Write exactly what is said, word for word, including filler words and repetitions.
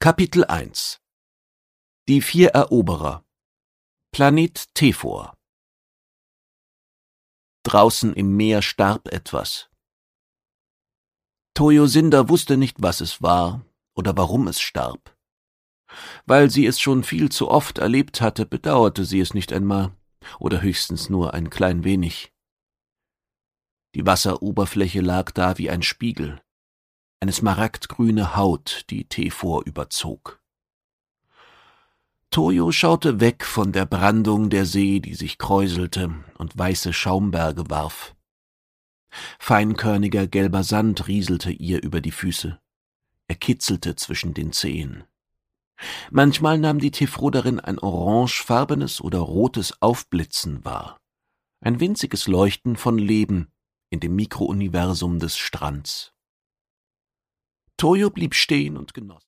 Kapitel eins Die vier Eroberer. Planet Tephor. Draußen im Meer starb etwas. Toyosinda wusste nicht, was es war oder warum es starb. Weil sie es schon viel zu oft erlebt hatte, bedauerte sie es nicht einmal, oder höchstens nur ein klein wenig. Die Wasseroberfläche lag da wie ein Spiegel, eine smaragdgrüne Haut, die Tephor überzog. Toyo schaute weg von der Brandung der See, die sich kräuselte und weiße Schaumberge warf. Feinkörniger gelber Sand rieselte ihr über die Füße. Er kitzelte zwischen den Zehen. Manchmal nahm die Tephroderin ein orangefarbenes oder rotes Aufblitzen wahr. Ein winziges Leuchten von Leben in dem Mikrouniversum des Strands. Toyo blieb stehen und genoss.